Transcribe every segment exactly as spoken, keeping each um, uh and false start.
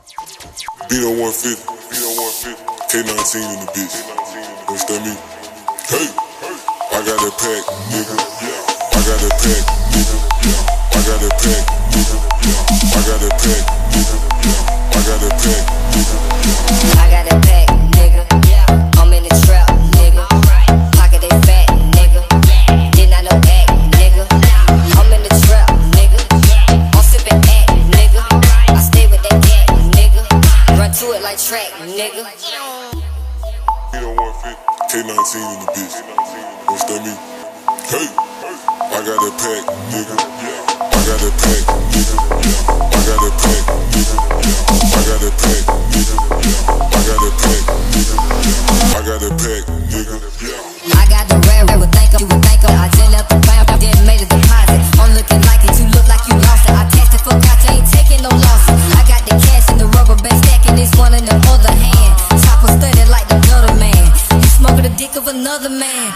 Beat on one fifty, K nineteen in the bitch. Understand me? Hey, I got that pack, nigga. I got that pack, nigga. I got that pack, nigga. I got that pack, nigga. I got that pack, nigga. I got that pack, nigga. I'm in the trap, nigga. Pocket they fat, nigga. Did not know act, nigga. I'm in the trap, nigga. I'm sippin' act, nigga. I stay with that cat, nigga. Run to it like track, nigga. Beat on one fifty, K nineteen in the bitch. Understand me? Hey, I got that pack, nigga. I got that pack, nigga. I got that pack, nigga. I got that pack, nigga. I got that pack, nigga. I got that pack, nigga. I got the rare, I would think of, you would think of. I just left the bank, I didn't make a deposit. I'm looking like it, you look like you lost it. I cashed it for cash, I ain't taking no losses. I got the cash in the rubber band, stacking this one in the other hand. Chopper studded like the gutter man. You smoking the dick of another man.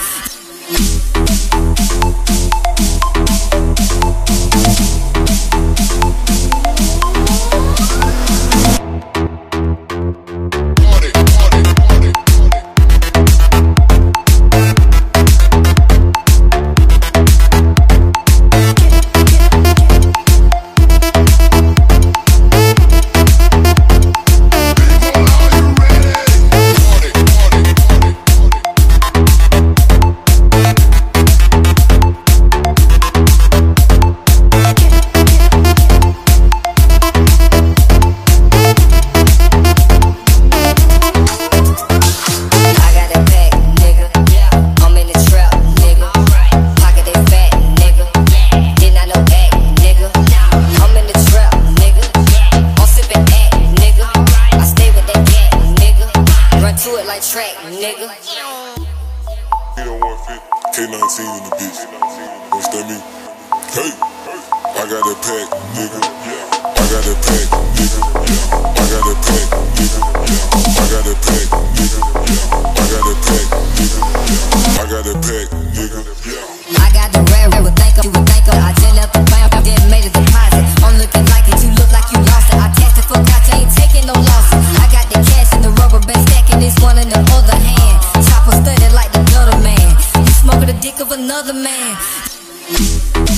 Track, nigga. Beat on one fifty, K nineteen in the bitch. Understand me? Hey, I got that pack, nigga. I got that pack, nigga. I got that pack, nigga. I got that pack, nigga. I got that pack, nigga. I got that pack, nigga. I got the rare, I would think of, you would think of. I just left the bank, I didn't make a deposit. I'm looking like it, you look like you lost it. I cashed it for cash, I ain't taking no losses. I got the cash in the rubber band, stacking this one in the other hand. Chopper studded like the gutter man. You smoking the dick of another man.